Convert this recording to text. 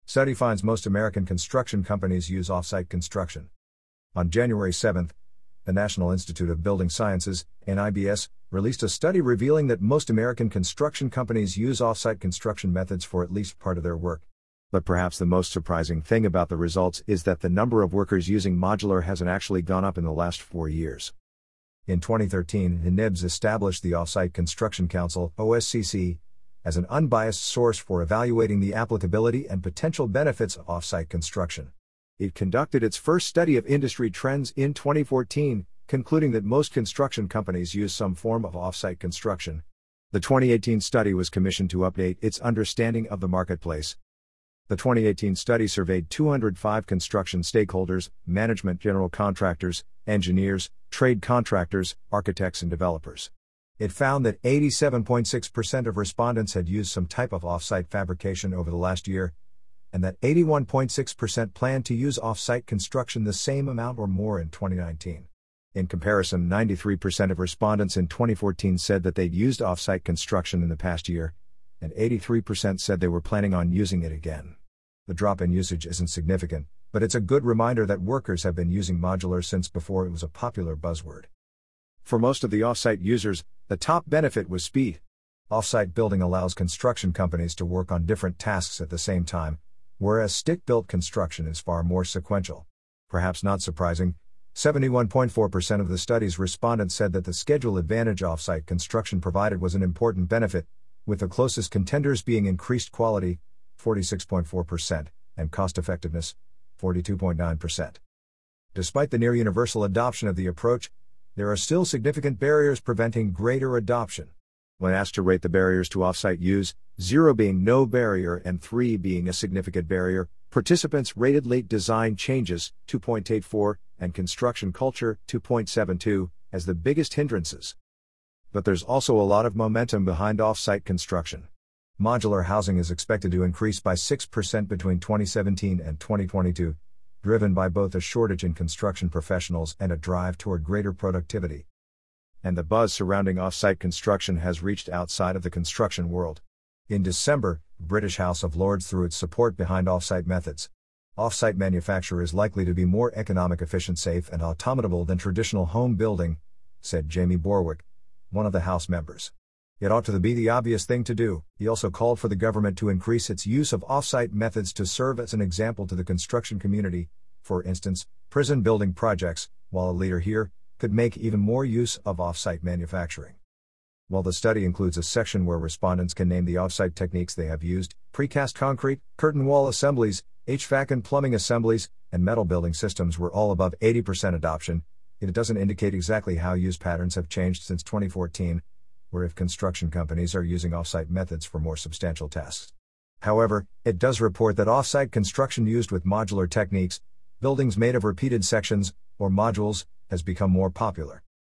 Study finds most American construction companies use off-site construction. On January 7, the National Institute of Building Sciences, NIBS, released a study revealing that most American construction companies use off-site construction methods for at least part of their work. But perhaps the most surprising thing about the results is that the number of workers using modular hasn't actually gone up in the last 4 years. In 2013, NIBS established the Off-Site Construction Council, OSCC, as an unbiased source for evaluating the applicability and potential benefits of off-site construction. It conducted its first study of industry trends in 2014, concluding that most construction companies use some form of off-site construction. The 2018 study was commissioned to update its understanding of the marketplace. The 2018 study surveyed 205 construction stakeholders, management, general contractors, engineers, trade contractors, architects, and developers. It found that 87.6% of respondents had used some type of off-site fabrication over the last year, and that 81.6% planned to use off-site construction the same amount or more in 2019. In comparison, 93% of respondents in 2014 said that they'd used off-site construction in the past year, and 83% said they were planning on using it again. The drop in usage isn't significant, but it's a good reminder that workers have been using modular since before it was a popular buzzword. For most of the off-site users, the top benefit was speed. Off-site building allows construction companies to work on different tasks at the same time, whereas stick-built construction is far more sequential. Perhaps not surprising, 71.4% of the study's respondents said that the schedule advantage off-site construction provided was an important benefit, with the closest contenders being increased quality, 46.4%, and cost-effectiveness, 42.9%. Despite the near-universal adoption of the approach, there are still significant barriers preventing greater adoption. When asked to rate the barriers to off-site use, 0 being no barrier and 3 being a significant barrier, participants rated late design changes, 2.84, and construction culture, 2.72, as the biggest hindrances. But there's also a lot of momentum behind off-site construction. Modular housing is expected to increase by 6% between 2017 and 2022, driven by both a shortage in construction professionals and a drive toward greater productivity. And the buzz surrounding off-site construction has reached outside of the construction world. In December, British House of Lords threw its support behind off-site methods. Off-site manufacture is likely to be more economic, efficient, safe, and automatable than traditional home building, said Jamie Borwick, one of the House members. It ought to be the obvious thing to do. He also called for the government to increase its use of off-site methods to serve as an example to the construction community. For instance, prison building projects, while a leader here, could make even more use of off-site manufacturing. While the study includes a section where respondents can name the off-site techniques they have used, precast concrete, curtain wall assemblies, HVAC and plumbing assemblies, and metal building systems were all above 80% adoption, it doesn't indicate exactly how use patterns have changed since 2014, or if construction companies are using off-site methods for more substantial tasks. However, it does report that off-site construction used with modular techniques, buildings made of repeated sections, or modules, has become more popular.